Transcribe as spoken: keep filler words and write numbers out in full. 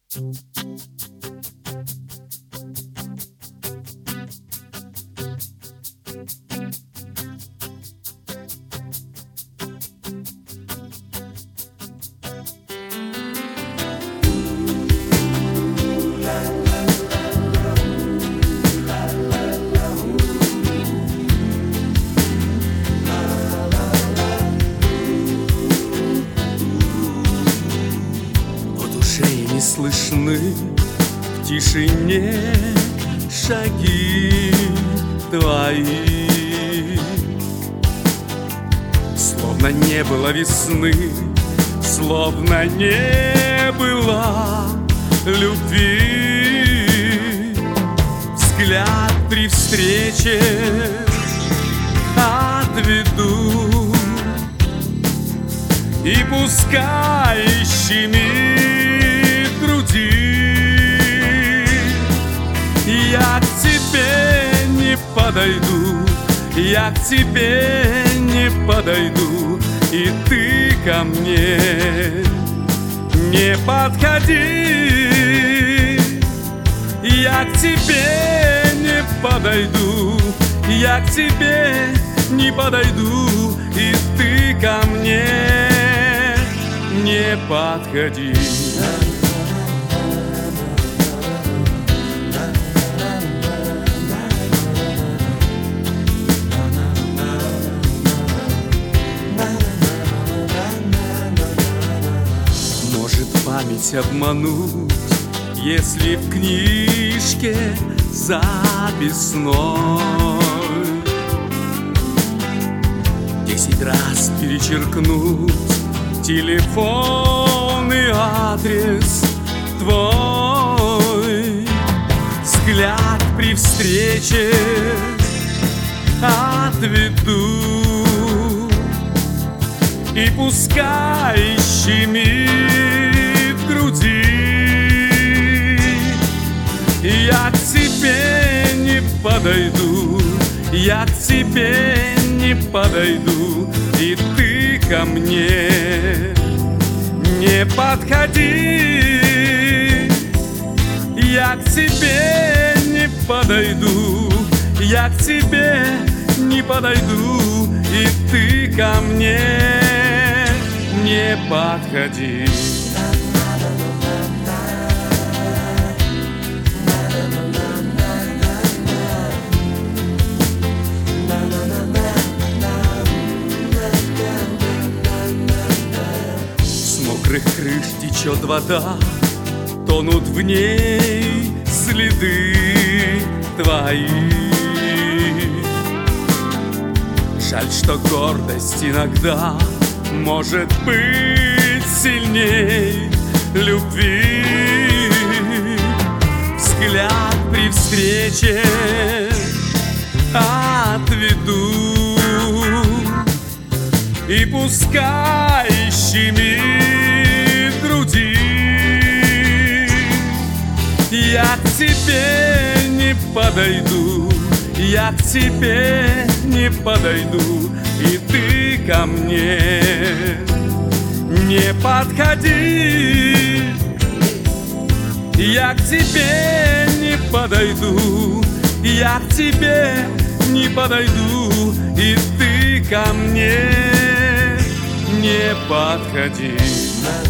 Не слышны в тишине шаги твои, словно не было весны, словно не было любви. Взгляд при встрече отведу, и пускай щемит груди. Я к тебе не подойду, я к тебе не подойду, и ты ко мне не подходи. Я к тебе не подойду, я к тебе не подойду, и ты ко мне не подходи. Может память обмануть, если в книжке записной десять раз перечеркнуть телефон и адрес твой. Взгляд при встрече отведу, и пускай щемит в груди. Я к тебе не подойду, я к тебе не подойду, и ты ко мне не подходи. Я к тебе не подойду, я к тебе не подойду, и ты ко мне не подходи. С мокрых крыш течет вода, тонут в ней следы твои. Жаль, что гордость иногда может быть сильней любви. Взгляд при встрече отведу, и пускай щемит в груди. Я к тебе не подойду, я к тебе не подойду, и ты ко мне не подходи. Я к тебе не подойду, я к тебе не подойду, и ты ко мне не подходи.